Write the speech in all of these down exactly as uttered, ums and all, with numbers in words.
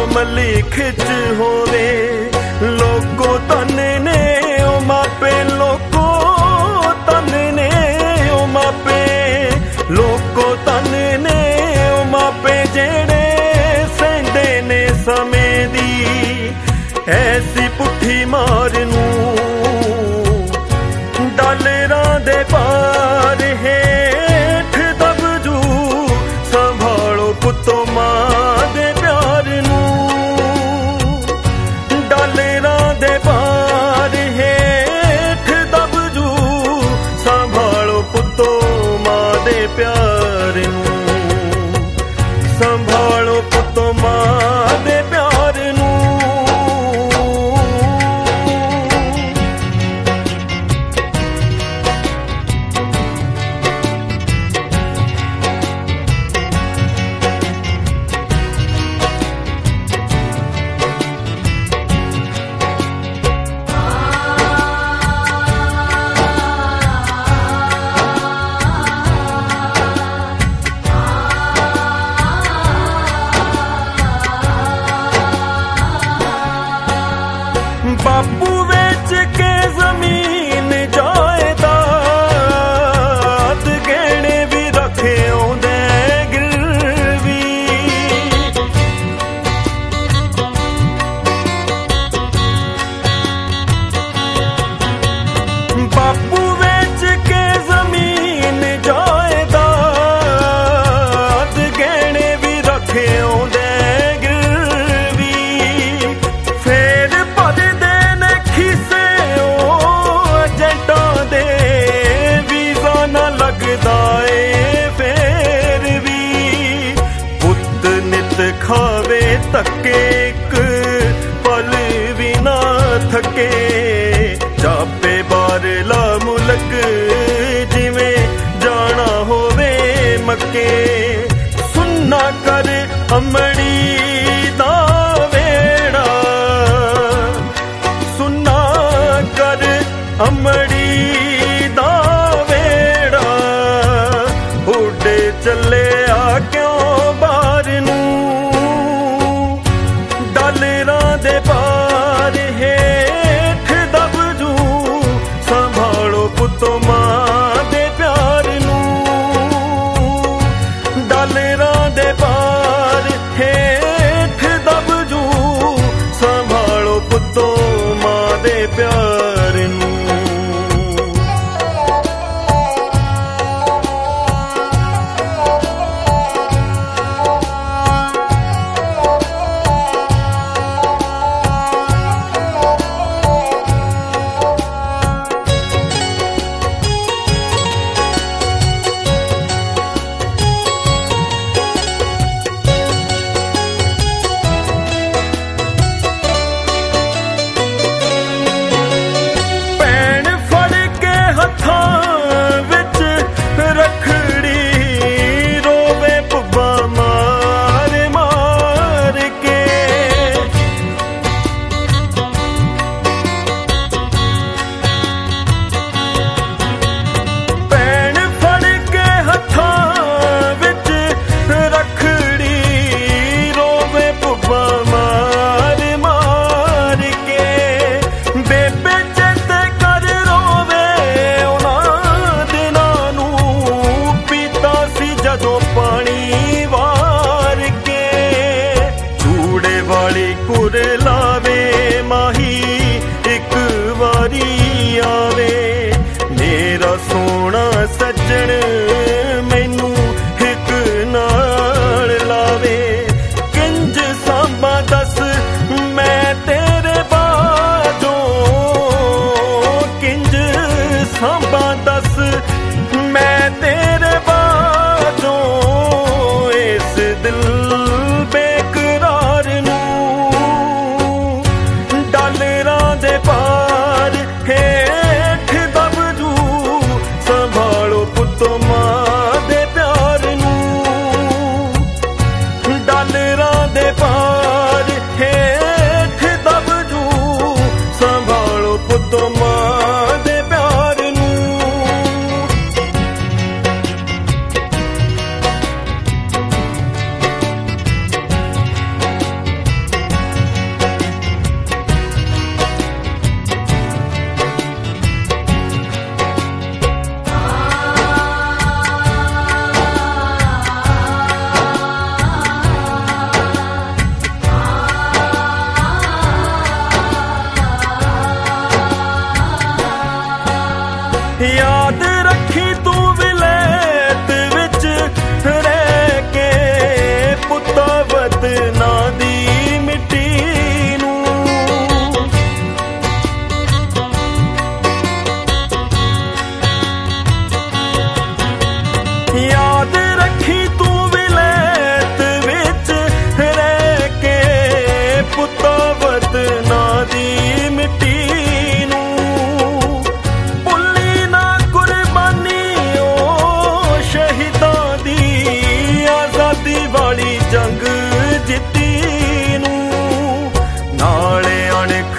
अमली खिच होवे लोको तन ने ओ मापे लोको तन ने ओ मापे लोको तन ने ओ मापे जेड़े सेंदे ने समय दी ऐसी पुठी मार नूं डालरां दे पार हेठ दबजू संभालो पुत्तो मां दे प्यार नूं डालरां दे पार हेठ दबजू संभालो पुत्तो मां दे प्यार नूं संभालो पुत्तो मां दे प्यार नूं। बापू बेच के जमीन जायदाद गहने भी रखे औंदे गिरवी बापू बेच के जमीन जायदाद गहने भी रखे औंदे फेर भी पुत नित खावे तके एक पल भी ना थके जापे बारला मुलक जिवें जाना होवे मक्के सुन्ना कर अमड़ी दा वेड़ा सुन्ना कर अमड़ी चले आ क्यों बार नूं डालरां दे पार हेठ दबजू संभालो पुत्तो मां दे प्यार नूं डालरां दे पार हेठ दबजू संभालो पुत्तो मां दे प्यार नूं। कुर लावे माही एक वारी आवे मेरा सोना सज्जन मैनू एक नाल लावे किंज सांबा दस मैं तेरे बाजों किंज सांबा दस मैं तेरे बाजों इस दिल बेकरार नू डालरां दे पार हेठ दबजू संभालो पुत्तो मां दे प्यार नू डालरां दे पार हेठ दबजू संभालो पुत्तो मां दे प्यार नू।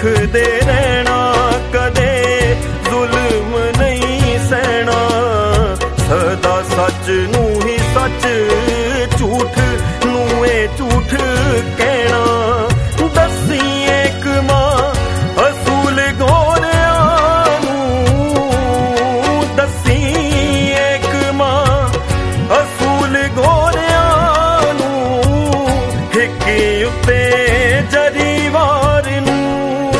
ਦੇ ਰਹਿਣਾ, ਕਦੇ ਜ਼ੁਲਮ ਨਹੀਂ ਸਹਿਣਾ। ਸਦਾ ਸੱਚ ਨੂੰ ਹੀ ਸੱਚ, ਝੂਠ ਨੂੰ ਇਹ ਝੂਠ ਕਹਿਣਾ। ਦੱਸੀ ਇੱਕ ਮਾਂ ਅਸੂਲ ਗੋਰਿਆਂ ਨੂੰ, ਦੱਸੀ ਇੱਕ ਮਾਂ ਅਸੂਲ ਗੋਰਿਆਂ ਨੂੰ, ਹਿੱਕ ਉੱਤੇ ਜਰੀਵਾਰ ਨੂੰ।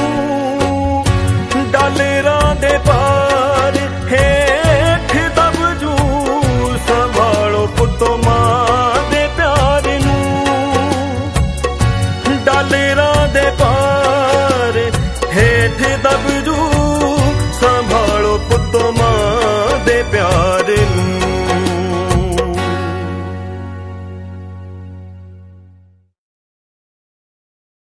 ਡਾਲਰਾਂ ਦੇ ਪਾਰ ਹੇਠ ਦਬ ਜੂ, ਸੰਭਾਲੋ ਪੁੱਤੋ ਮਾਂ ਦੇ ਪਿਆਰ ਨੂੰ। ਡਾਲਰਾਂ ਦੇ ਪਾਰ ਹੇਠ ਦਬ ਜੂ, ਸੰਭਾਲੋ ਪੁੱਤੋ ਮਾਂ ਦੇ ਪਿਆਰ